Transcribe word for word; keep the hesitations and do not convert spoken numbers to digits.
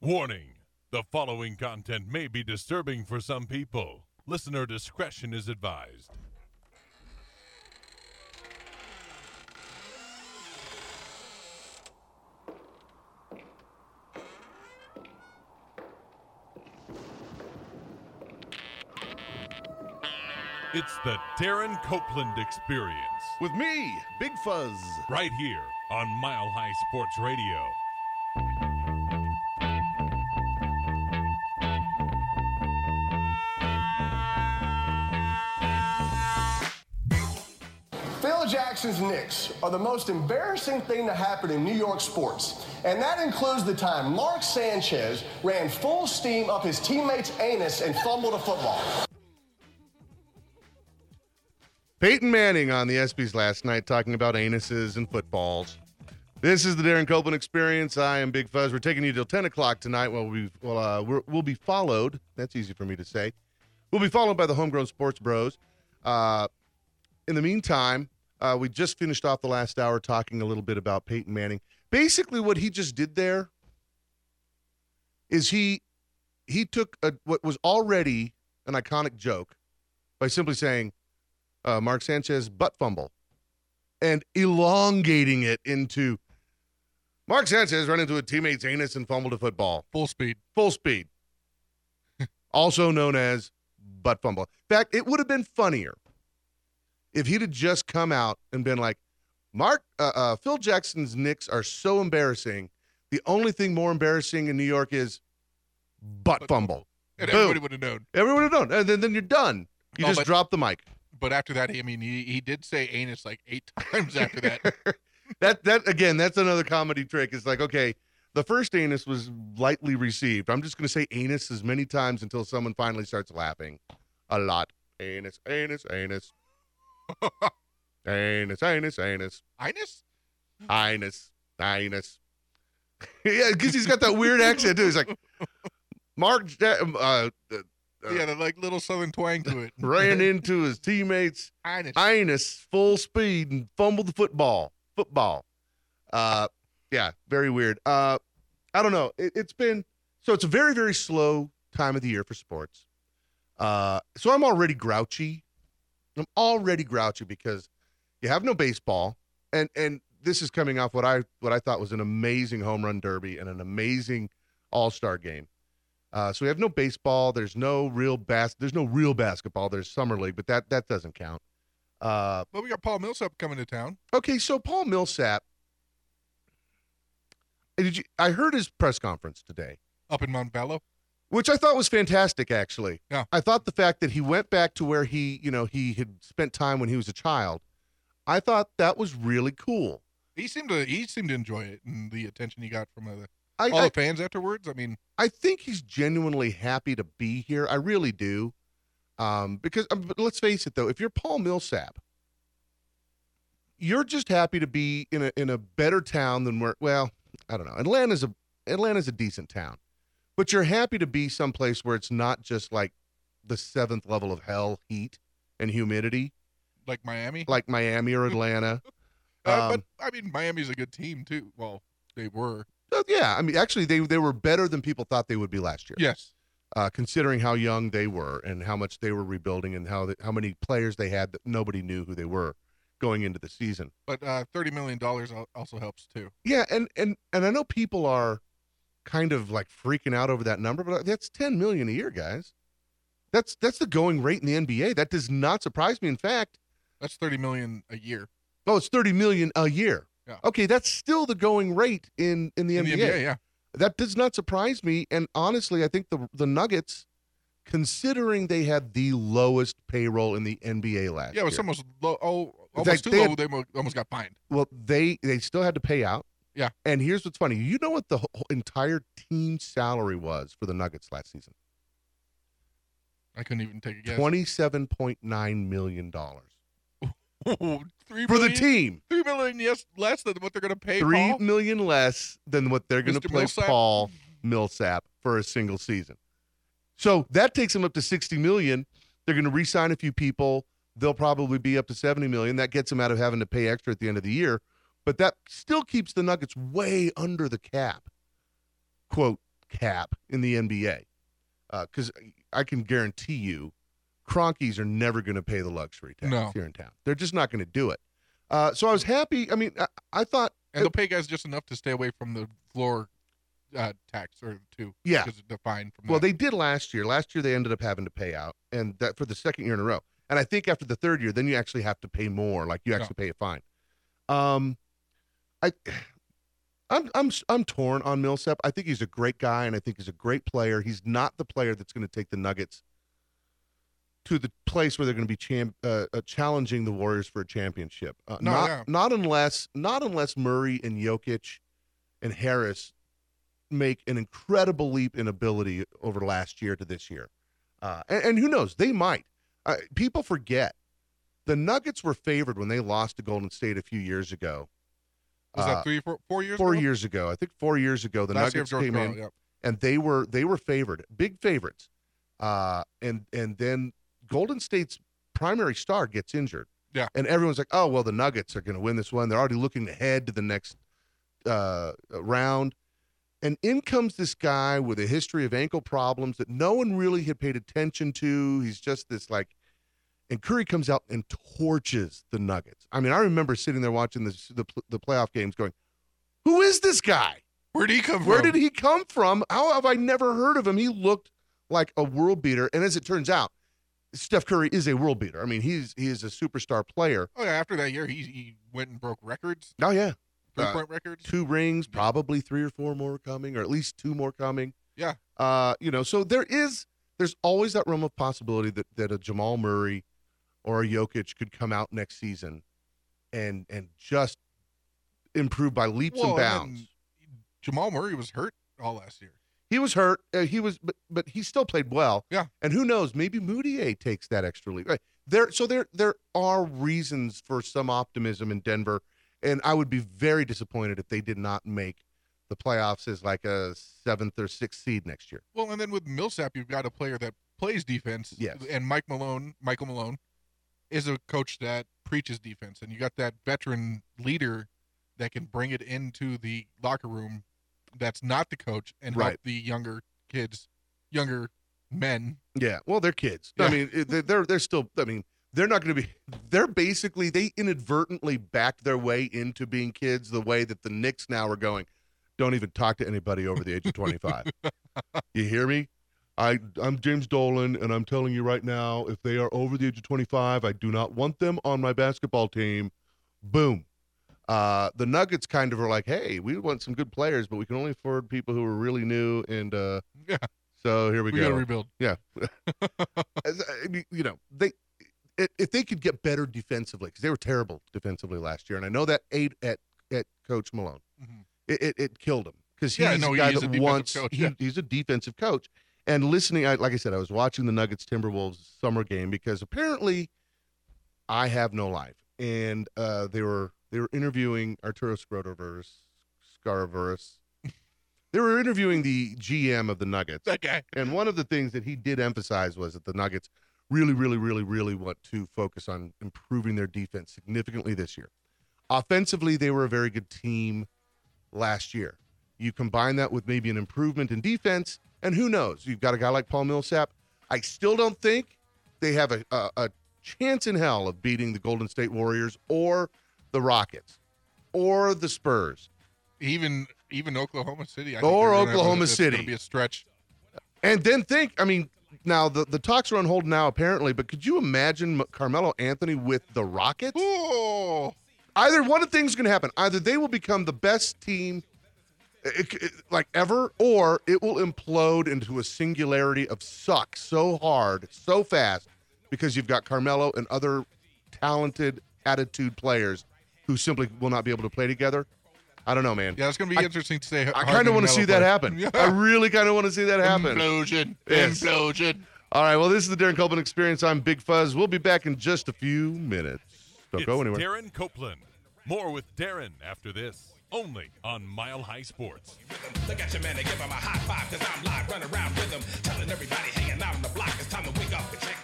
Warning: the following content may be disturbing for some people. Listener discretion is advised. It's the Darren Copeland Experience. With me, Big Fuzz. Right here on Mile High Sports Radio. Phil Jackson's Knicks are the most embarrassing thing to happen in New York sports. And that includes the time Mark Sanchez ran full steam up his teammate's anus and fumbled a football. Peyton Manning on the ESPYs last night talking about anuses and footballs. This is the Darren Copeland Experience. I am Big Fuzz. We're taking you till ten o'clock tonight. Well, we well, uh, we're, we'll be followed. That's easy for me to say. We'll be followed by the Homegrown Sports Bros. Uh, in the meantime, uh, we just finished off the last hour talking a little bit about Peyton Manning. Basically, what he just did there is he he took a, what was already an iconic joke by simply saying, Uh, Mark Sanchez butt fumble, and elongating it into Mark Sanchez run into a teammate's anus and fumbled a football. Full speed. Full speed. Also known as butt fumble. In fact, it would have been funnier if he'd have just come out and been like, Mark, uh, uh, Phil Jackson's Knicks are so embarrassing. The only thing more embarrassing in New York is butt, butt fumble. fumble. And Boom. everybody would have known. Everyone would have known. And then, then you're done. You No, just but- drop the mic. But after that, I mean, he, he did say anus like eight times after that. that that again, that's another comedy trick. It's like, okay, the first anus was lightly received. I'm just going to say anus as many times until someone finally starts laughing a lot. Anus, anus, anus. Anus, anus, anus. Anus? Anus, anus. Yeah, because he's got that weird accent, too. He's like, Mark, uh, uh, Yeah, the like little southern twang to it. ran into his teammates' Anus. anus full speed and fumbled the football. Football. Uh, yeah, very weird. Uh, I don't know. It, it's been so it's a very very slow time of the year for sports. Uh, so I'm already grouchy. I'm already grouchy because you have no baseball, and and this is coming off what I what I thought was an amazing home run derby and an amazing All-Star game. Uh, so we have no baseball. There's no real bas- There's no real basketball. There's summer league, but that that doesn't count. Uh, But we got Paul Millsap coming to town. okay, so Paul Millsap. Did you? I heard his press conference today, Up in Montbello. which I thought was fantastic. Actually, Yeah. I thought the fact that he went back to where he, you know, he had spent time when he was a child. I thought that was really cool. He seemed to he seemed to enjoy it and the attention he got from the, I, all I the fans afterwards. I mean, I think he's genuinely happy to be here. I really do. Um, because um, but let's face it, though, if you're Paul Millsap, you're just happy to be in a in a better town than where. Well, I don't know. Atlanta's a Atlanta's a decent town, but you're happy to be someplace where it's not just like the seventh level of hell heat and humidity, like Miami. like Miami or Atlanta. Uh, um, but I mean, Miami's a good team too. Well, they were. Uh, yeah, I mean, actually, they they were better than people thought they would be last year. Yes. Uh, considering how young they were and how much they were rebuilding and how the, how many players they had that nobody knew who they were going into the season. But uh, thirty million dollars also helps too. Yeah, and and and I know people are kind of like freaking out over that number, but that's ten million a year, guys. That's that's the going rate in the N B A. That does not surprise me. In fact, That's thirty million a year. oh, it's thirty million a year. Yeah. Okay, that's still the going rate in in the In N B A. the N B A, yeah. That does not surprise me. And honestly, I think the the Nuggets, considering they had the lowest payroll in the N B A last Yeah, it was year. almost low. Oh, In almost fact, too they low. had- They mo- almost got fined. Well, they they still had to pay out. Yeah. And here's what's funny. You know what the whole entire team salary was for the Nuggets last season? I couldn't even take a guess. twenty-seven point nine million dollars. Three For the million- team. Three million, yes, less than what they're going to pay. Three Paul. million less than what they're going to Mister play Millsap? Paul Millsap for a single season. So that takes them up to sixty million. They're going to re-sign a few people. They'll probably be up to seventy million. That gets them out of having to pay extra at the end of the year. But that still keeps the Nuggets way under the cap. Quote, cap in the N B A. Because uh, I can guarantee you, Cronkies are never going to pay the luxury tax No. here in town. They're just not going to do it. Uh, so I was happy. I mean, I, I thought. And they'll pay guys just enough to stay away from the floor uh, tax or two. Yeah. Because it's defined from Well, that. they did last year. Last year they ended up having to pay out, and that for the second year in a row. And I think after the third year, then you actually have to pay more. Like you actually Yeah. pay a fine. Um, I, I'm I'm I'm torn on Millsap. I think he's a great guy, and I think he's a great player. He's not the player that's going to take the Nuggets to the place where they're going to be champ, uh, uh, challenging the Warriors for a championship. Uh, No, not yeah. not unless not unless Murray and Jokic and Harris make an incredible leap in ability over last year to this year. Uh, and, and who knows? They might. Uh, people forget the Nuggets were favored when they lost to Golden State a few years ago. Was Uh, that three, four, four years Four ago? years ago, I think four years ago, the Last year Nuggets of George came in Karl, yep. and they were they were favored, big favorites. Uh, and and then Golden State's primary star gets injured. Yeah. And everyone's like, oh well, the Nuggets are going to win this one. They're already looking ahead to the next uh, round. And in comes this guy with a history of ankle problems that no one really had paid attention to. He's just this like, and Curry comes out and torches the Nuggets. I mean, I remember sitting there watching this, the the playoff games, going, "Who is this guy? Where did he come Where from? did he come from? How have I never heard of him?" He looked like a world beater, and as it turns out, Steph Curry is a world beater. I mean, he's he is a superstar player. Oh, yeah. After that year, he, he went and broke records, Oh yeah, Uh, three-point records. two rings, probably three or four more coming, or at least two more coming. Yeah. Uh, you know, so there is there's always that realm of possibility that that a Jamal Murray or a Jokic could come out next season and and just improve by leaps Well, and and bounds. then Jamal Murray was hurt all last year. He was hurt. Uh, he was, but but he still played well. Yeah. And who knows? Maybe Moutier takes that extra leap. Right. There, so there there are reasons for some optimism in Denver, and I would be very disappointed if they did not make the playoffs as like a seventh or sixth seed next year. Well, and then with Millsap, you've got a player that plays defense. Yes. And Mike Malone, Michael Malone, is a coach that preaches defense, and you got that veteran leader that can bring it into the locker room. That's not the coach, and help Right. the younger kids, younger men. Yeah. Well, they're kids. I Yeah. mean, it- they're they're they're still. I mean, they're not going to be. They're basically they inadvertently backed their way into being kids the way that the Knicks now are going. Don't even talk to anybody over the age of twenty-five. You hear me? I, I'm James Dolan, and I'm telling you right now, if they are over the age of twenty-five, I do not want them on my basketball team. Boom. Uh, the Nuggets kind of are like, hey, we want some good players, but we can only afford people who are really new, and uh, Yeah. so here we, We go. got to rebuild. Yeah. As- I mean, you know, they i- if they could get better defensively, because they were terrible defensively last year, and I know that ate at at Coach Malone. Mhm. It, it it killed him because he's Yeah, no, a he guy is a that defensive wants. coach, he- yeah. He's a defensive coach, and listening, I, like I said, I was watching the Nuggets Timberwolves summer game because apparently I have no life, and uh, they were they were interviewing Arturo Scrotoverse, Scaraverse. They were interviewing the G M of the Nuggets. That guy. And one of the things that he did emphasize was that the Nuggets really, really, really, really want to focus on improving their defense significantly this year. Offensively, they were a very good team last year. You combine that with maybe an improvement in defense, and who knows? You've got a guy like Paul Millsap. I still don't think they have a, a, a chance in hell of beating the Golden State Warriors or the Rockets or the Spurs. Even even Oklahoma City. I Or they're gonna have a- Oklahoma it's City. gonna be a stretch. And then think, I mean, now the, the talks are on hold now apparently, but could you imagine M- Carmelo Anthony with the Rockets? Oh, Either one of things is going to happen. Either they will become the best team it, it- like ever, or it will implode into a singularity of suck so hard, so fast, because you've got Carmelo and other talented attitude players who simply will not be able to play together. I don't know, man. yeah, it's gonna be I- interesting to say. I kind of want to see that happen. Yeah. I really kind of want to see that happen. Implosion. Yes. Implosion. All right, well, this is the Darren Copeland Experience. I'm Big Fuzz. We'll be back in just a few minutes. Don't It's go anywhere. Darren Copeland. More with Darren after this, only on Mile High Sports. Look at your man and give him a high five, cause I'm live, running around with him, telling everybody hanging out on the block, it's time to wake up and check